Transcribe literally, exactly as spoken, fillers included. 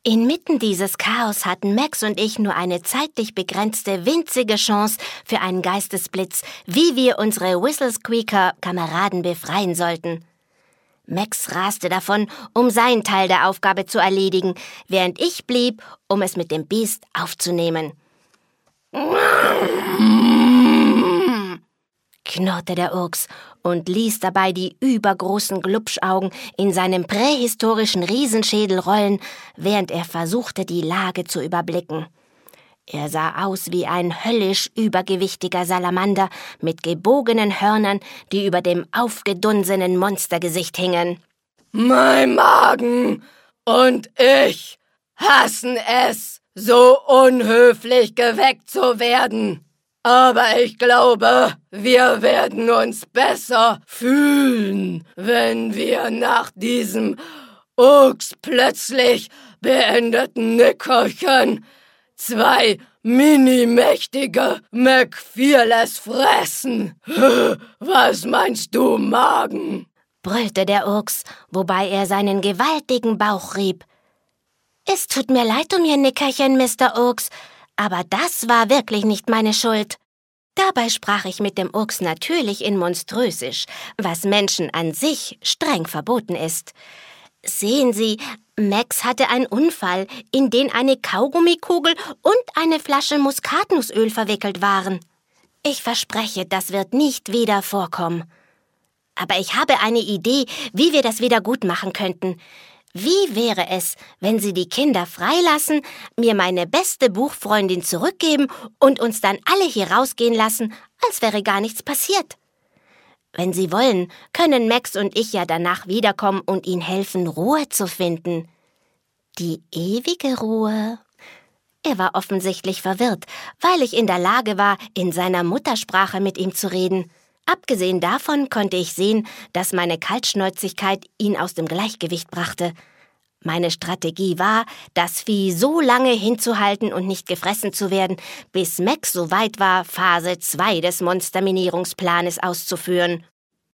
Inmitten dieses Chaos hatten Max und ich nur eine zeitlich begrenzte, winzige Chance für einen Geistesblitz, wie wir unsere Whistlesqueaker-Kameraden befreien sollten. Max raste davon, um seinen Teil der Aufgabe zu erledigen, während ich blieb, um es mit dem Biest aufzunehmen. Knurrte der Urks und ließ dabei die übergroßen Glubschaugen in seinem prähistorischen Riesenschädel rollen, während er versuchte, die Lage zu überblicken. Er sah aus wie ein höllisch übergewichtiger Salamander mit gebogenen Hörnern, die über dem aufgedunsenen Monstergesicht hingen. Mein Magen und ich hassen es, so unhöflich geweckt zu werden. Aber ich glaube, wir werden uns besser fühlen, wenn wir nach diesem Urks plötzlich beendeten Nickerchen zwei mini-mächtige McFearless fressen. Was meinst du, Magen? Brüllte der Urks, wobei er seinen gewaltigen Bauch rieb. Es tut mir leid um Ihr Nickerchen, Mister Urks, aber das war wirklich nicht meine Schuld. Dabei sprach ich mit dem Urks natürlich in Monströsisch, was Menschen an sich streng verboten ist. Sehen Sie, Max hatte einen Unfall, in den eine Kaugummikugel und eine Flasche Muskatnussöl verwickelt waren. Ich verspreche, das wird nicht wieder vorkommen. Aber ich habe eine Idee, wie wir das wieder gut machen könnten. Wie wäre es, wenn Sie die Kinder freilassen, mir meine beste Buchfreundin zurückgeben und uns dann alle hier rausgehen lassen, als wäre gar nichts passiert? Wenn Sie wollen, können Max und ich ja danach wiederkommen und Ihnen helfen, Ruhe zu finden. Die ewige Ruhe. Er war offensichtlich verwirrt, weil ich in der Lage war, in seiner Muttersprache mit ihm zu reden. Abgesehen davon konnte ich sehen, dass meine Kaltschnäuzigkeit ihn aus dem Gleichgewicht brachte. Meine Strategie war, das Vieh so lange hinzuhalten und nicht gefressen zu werden, bis Max so weit war, Phase zwei des Monsterminierungsplanes auszuführen.